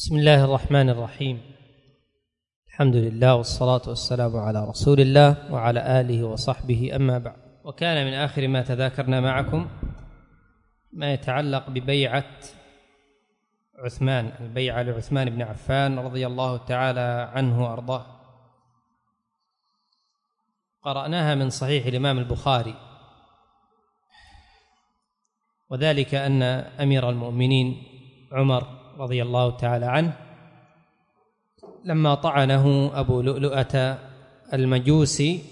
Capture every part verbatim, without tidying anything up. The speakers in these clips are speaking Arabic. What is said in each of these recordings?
بسم الله الرحمن الرحيم. الحمد لله والصلاة والسلام على رسول الله وعلى آله وصحبه، أما بعد. وكان من آخر ما تذاكرنا معكم ما يتعلق ببيعة عثمان، البيعة لعثمان بن عفان رضي الله تعالى عنه وأرضاه. قرأناها من صحيح الإمام البخاري، وذلك أن أمير المؤمنين عمر رضي الله تعالى عنه لما طعنه أبو لؤلؤة المجوسي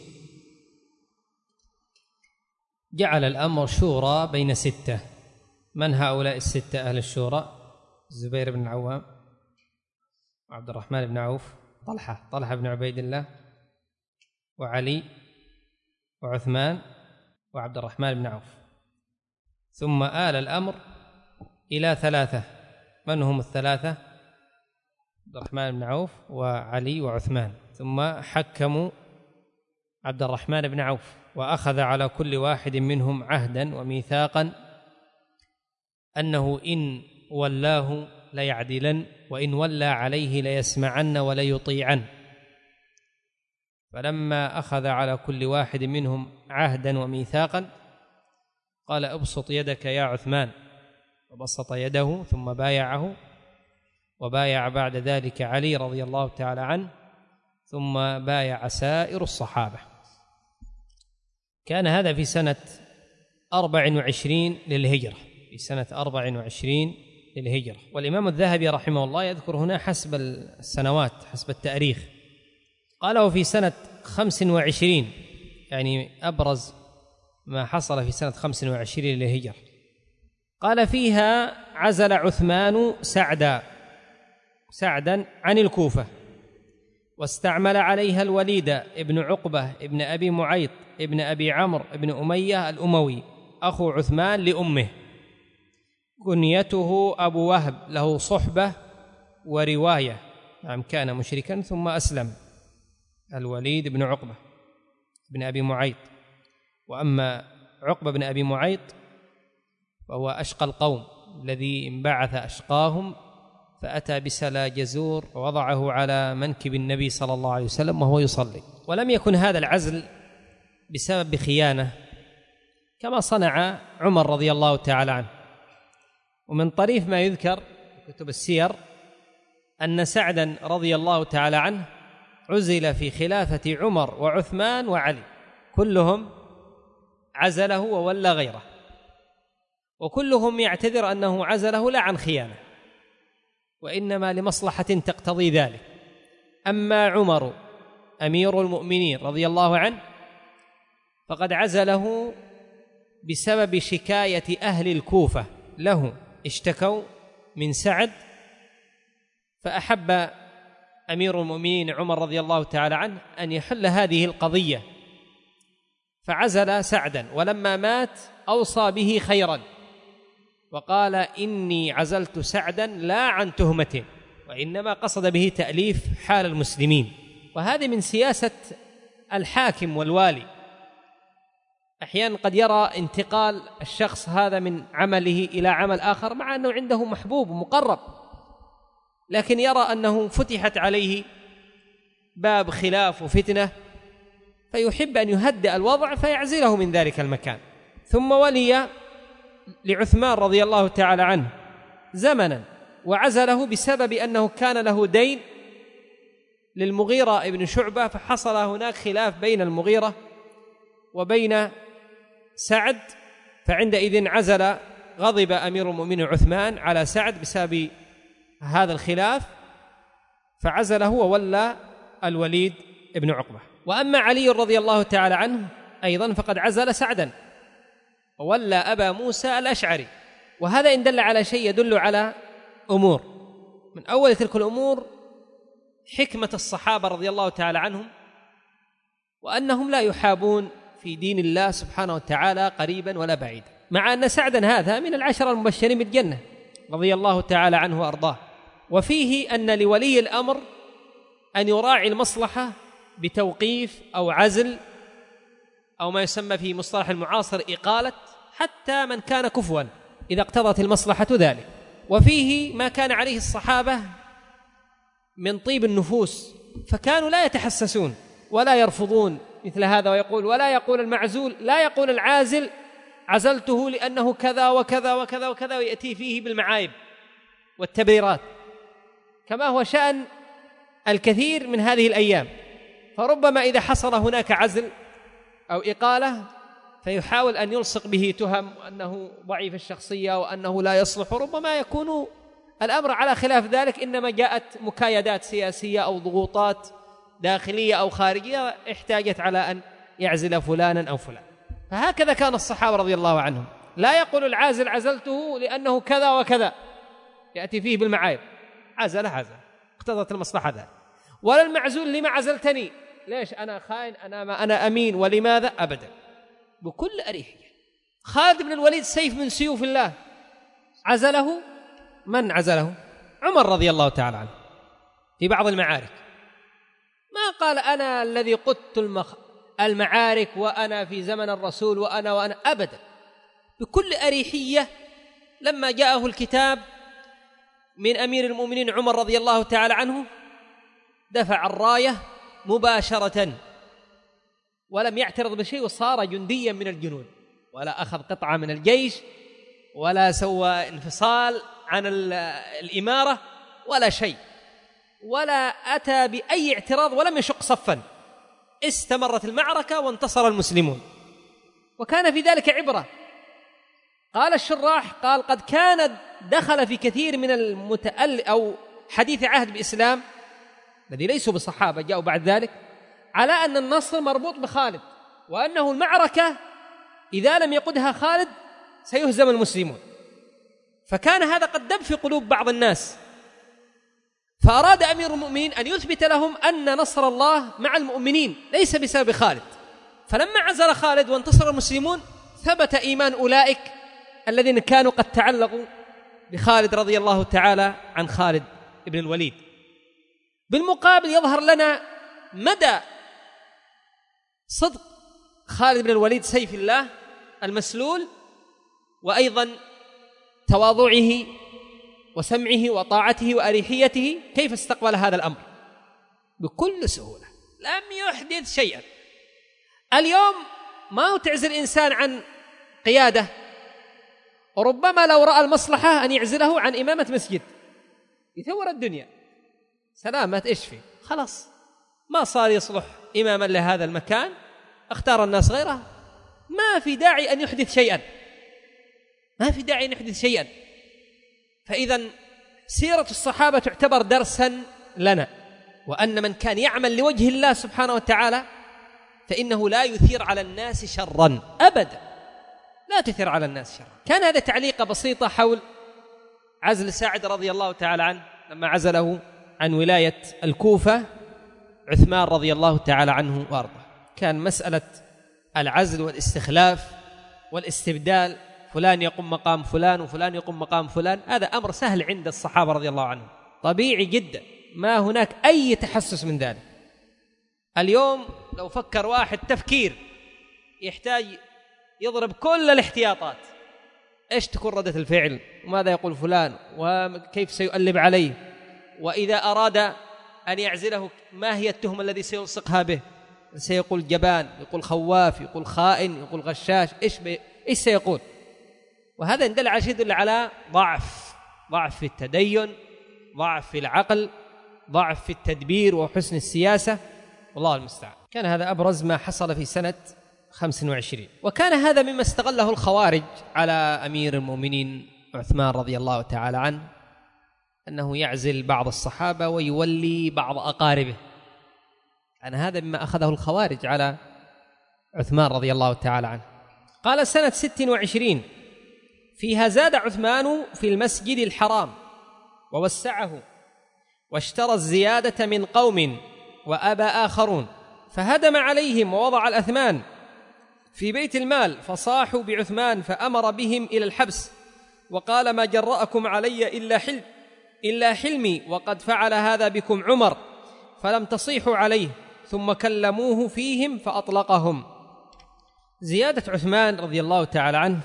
جعل الأمر شورى بين ستة. من هؤلاء الستة أهل الشورى؟ الزبير بن العوام، وعبد الرحمن بن عوف، طلحة طلحة بن عبيد الله، وعلي، وعثمان، وعبد الرحمن بن عوف. ثم آل الأمر إلى ثلاثة. من هم الثلاثة؟ عبد الرحمن بن عوف وعلي وعثمان. ثم حكموا عبد الرحمن بن عوف، وأخذ على كل واحد منهم عهدا وميثاقا أنه إن ولاه ليعدلن، وإن ولى عليه ليسمعن وليطيعن. فلما أخذ على كل واحد منهم عهدا وميثاقا قال: ابسط يدك يا عثمان، وبسط يده ثم بايعه، وبايع بعد ذلك علي رضي الله تعالى عنه، ثم بايع سائر الصحابة. كان هذا في سنة أربع وعشرين للهجرة، في سنة أربع وعشرين للهجرة. والإمام الذهبي رحمه الله يذكر هنا حسب السنوات، حسب التاريخ. قاله في سنة خمس وعشرين، يعني أبرز ما حصل في سنة خمس وعشرين للهجرة. قال: فيها عزل عثمان سعدا سعدا عن الكوفة، واستعمل عليها الوليد ابن عقبة ابن أبي معيط ابن أبي عمرو ابن أمية الأموي أخو عثمان لأمه، كنيته أبو وهب، له صحبة ورواية، نعم كان مشركا ثم أسلم، الوليد بن عقبة بن أبي معيط. وأما عقبة بن أبي معيط فهو أشقى القوم، الذي انبعث أشقاهم فأتى بسلا جزور ووضعه على منكب النبي صلى الله عليه وسلم وهو يصلي. ولم يكن هذا العزل بسبب خيانة كما صنع عمر رضي الله تعالى عنه. ومن طريف ما يذكر في كتب السير أن سعدا رضي الله تعالى عنه عزل في خلافة عمر وعثمان وعلي، كلهم عزله وولى غيره، وكلهم يعتذر أنه عزله لا عن خيانة، وإنما لمصلحة تقتضي ذلك. أما عمر أمير المؤمنين رضي الله عنه فقد عزله بسبب شكاية أهل الكوفة له، اشتكوا من سعد، فأحب أمير المؤمنين عمر رضي الله تعالى عنه أن يحل هذه القضية، فعزل سعدا. ولما مات أوصى به خيرا وقال: إني عزلت سعدا لا عن تهمة، وإنما قصد به تأليف حال المسلمين. وهذه من سياسة الحاكم والوالي، أحيانا قد يرى انتقال الشخص هذا من عمله إلى عمل آخر مع أنه عنده محبوب مقرب، لكن يرى أنه فتحت عليه باب خلاف وفتنة فيحب أن يهدئ الوضع فيعزله من ذلك المكان. ثم ولي لعثمان رضي الله تعالى عنه زمنا وعزله بسبب أنه كان له دين للمغيرة ابن شعبة، فحصل هناك خلاف بين المغيرة وبين سعد، فعندئذ عزل، غضب أمير المؤمنين عثمان على سعد بسبب هذا الخلاف فعزله وولى الوليد ابن عقبة. وأما علي رضي الله تعالى عنه أيضا فقد عزل سعدا وولى أبا موسى الأشعري. وهذا إن دل على شيء يدل على أمور. من أول تلك الأمور حكمة الصحابة رضي الله تعالى عنهم، وأنهم لا يحابون في دين الله سبحانه وتعالى قريبا ولا بعيدا، مع أن سعدا هذا من العشرة المبشرين بالجنة رضي الله تعالى عنه وأرضاه. وفيه أن لولي الأمر أن يراعي المصلحة بتوقيف أو عزل أو ما يسمى في مصطلح المعاصر إقالة حتى من كان كفوا إذا اقتضت المصلحة ذلك. وفيه ما كان عليه الصحابة من طيب النفوس، فكانوا لا يتحسسون ولا يرفضون مثل هذا، ويقول ولا يقول المعزول، لا يقول العازل عزلته لأنه كذا وكذا وكذا وكذا، ويأتي فيه بالمعايب والتبريرات كما هو شأن الكثير من هذه الأيام. فربما إذا حصل هناك عزل أو إقالة فيحاول أن يلصق به تهم وأنه ضعيف الشخصية وأنه لا يصلح، وربما يكون الأمر على خلاف ذلك، إنما جاءت مكايدات سياسية أو ضغوطات داخلية أو خارجية احتاجت على أن يعزل فلانا أو فلان. فهكذا كان الصحابة رضي الله عنهم، لا يقول العازل عزلته لأنه كذا وكذا يأتي فيه بالمعايب، عزل عزل اقتضت المصلحة ذلك. ولا المعزول لما عزلتني، ليش أنا خائن، أنا ما أنا أمين، ولماذا؟ أبدا، بكل أريحية. خالد بن الوليد سيف من سيوف الله، عزله من عزله؟ عمر رضي الله تعالى عنه في بعض المعارك، ما قال أنا الذي قدت المخ... المعارك وأنا في زمن الرسول وأنا وأنا أبدا، بكل أريحية. لما جاءه الكتاب من أمير المؤمنين عمر رضي الله تعالى عنه دفع الراية مباشرة ولم يعترض بشيء، وصار جنديا من الجنود، ولا أخذ قطعة من الجيش، ولا سوى انفصال عن الإمارة ولا شيء، ولا أتى بأي اعتراض ولم يشق صفا. استمرت المعركة وانتصر المسلمون، وكان في ذلك عبرة. قال الشراح قال قد كان دخل في كثير من المتأل أو حديث عهد بإسلام الذي ليسوا بصحابة جاءوا بعد ذلك على أن النصر مربوط بخالد، وأنه المعركة إذا لم يقودها خالد سيهزم المسلمون. فكان هذا قد دب في قلوب بعض الناس، فأراد أمير المؤمنين أن يثبت لهم أن نصر الله مع المؤمنين ليس بسبب خالد. فلما عزل خالد وانتصر المسلمون ثبت إيمان أولئك الذين كانوا قد تعلقوا بخالد رضي الله تعالى عن خالد بن الوليد. بالمقابل يظهر لنا مدى صدق خالد بن الوليد سيف الله المسلول، وأيضا تواضعه وسمعه وطاعته وأريحيته، كيف استقبل هذا الأمر بكل سهولة، لم يحدث شيئا. اليوم ما تعزل إنسان عن قيادة، وربما لو رأى المصلحة أن يعزله عن إمامة مسجد يثور الدنيا، سلامة إيش فيه، خلاص ما صار يصلح إماما لهذا المكان، اختار الناس غيره، ما في داعي أن يحدث شيئا، ما في داعي أن يحدث شيئا. فإذا سيرة الصحابة تعتبر درسا لنا، وأن من كان يعمل لوجه الله سبحانه وتعالى فإنه لا يثير على الناس شرا أبدا، لا تثير على الناس شرا. كان هذا تعليقة بسيطة حول عزل سعد رضي الله تعالى عنه لما عزله عن ولاية الكوفة عثمان رضي الله تعالى عنه وارضاه. كان مسألة العزل والاستخلاف والاستبدال، فلان يقوم مقام فلان وفلان يقوم مقام فلان، هذا أمر سهل عند الصحابة رضي الله عنهم، طبيعي جدا، ما هناك أي تحسس من ذلك. اليوم لو فكر واحد تفكير يحتاج يضرب كل الاحتياطات، إيش تكون ردة الفعل، وماذا يقول فلان، وكيف سيؤلب عليه، وإذا أراد أن يعزله ما هي التهمة الذي سيلصقها به، سيقول جبان، يقول خواف، يقول خائن، يقول غشاش، إيش, بي... إيش سيقول. وهذا يدل على شيء يدل على ضعف ضعف في التدين، ضعف في العقل، ضعف في التدبير وحسن السياسة، والله المستعان. كان هذا أبرز ما حصل في سنة خمس وعشرين، وكان هذا مما استغله الخوارج على أمير المؤمنين عثمان رضي الله تعالى عنه، أنه يعزل بعض الصحابة ويولي بعض أقاربه. كان هذا مما أخذه الخوارج على عثمان رضي الله تعالى عنه. قال سنة ست وعشرين فيها زاد عثمان في المسجد الحرام ووسعه، واشترى الزيادة من قوم وأبى آخرون، فهدم عليهم ووضع الأثمان في بيت المال، فصاحوا بعثمان فأمر بهم إلى الحبس، وقال ما جرأكم علي إلا حلم إلا حلمي، وقد فعل هذا بكم عمر، فلم تصيحوا عليه، ثم كلموه فيهم فأطلقهم. زيادة عثمان رضي الله تعالى عنه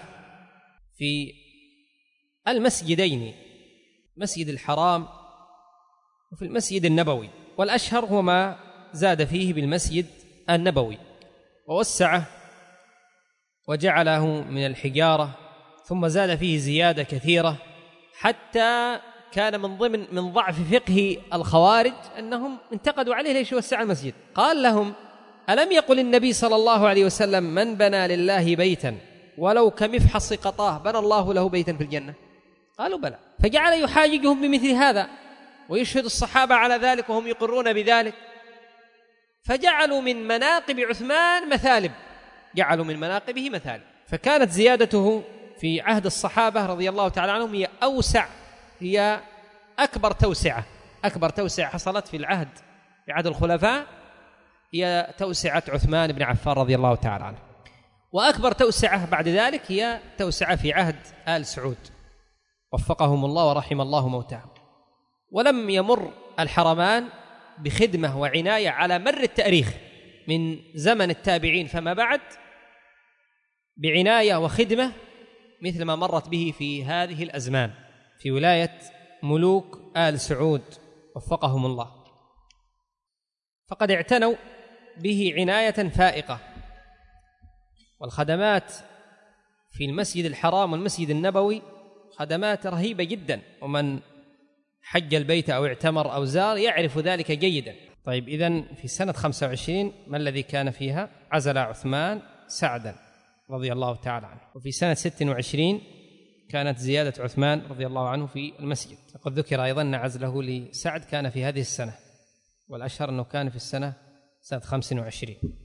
في المسجدين، مسجد الحرام وفي المسجد النبوي، والأشهر هو ما زاد فيه بالمسجد النبوي ووسعه وجعله من الحجارة، ثم زاد فيه زيادة كثيرة حتى كان من ضمن من ضعف فقه الخوارج أنهم انتقدوا عليه ليش وسع المسجد. قال لهم: ألم يقل النبي صلى الله عليه وسلم: من بنى لله بيتا ولو كمفحص قطاه بنى الله له بيتا في الجنة؟ قالوا: بلى. فجعل يحاججهم بمثل هذا ويشهد الصحابة على ذلك وهم يقرون بذلك، فجعلوا من مناقب عثمان مثالب، جعلوا من مناقبه مثالب. فكانت زيادته في عهد الصحابة رضي الله تعالى عنهم هي أوسع، هي أكبر توسعة أكبر توسعة حصلت في العهد في عهد الخلفاء هي توسعة عثمان بن عفان رضي الله تعالى عنه، وأكبر توسعة بعد ذلك هي توسعة في عهد آل سعود وفقهم الله ورحم الله موتاهم. ولم يمر الحرمان بخدمة وعناية على مر التاريخ من زمن التابعين فما بعد بعناية وخدمة مثل ما مرت به في هذه الأزمان في ولاية ملوك آل سعود وفقهم الله، فقد اعتنوا به عناية فائقة. والخدمات في المسجد الحرام والمسجد النبوي خدمات رهيبة جدا، ومن حج البيت أو اعتمر أو زار يعرف ذلك جيدا. طيب، إذن في سنة خمسة وعشرين ما الذي كان فيها؟ عزل عثمان سعدا رضي الله تعالى عنه. وفي سنة ستة وعشرين كانت زيادة عثمان رضي الله عنه في المسجد. وقد ذكر أيضا أن عزله لسعد كان في هذه السنة، والأشهر أنه كان في السنة سنة خمسة وعشرين.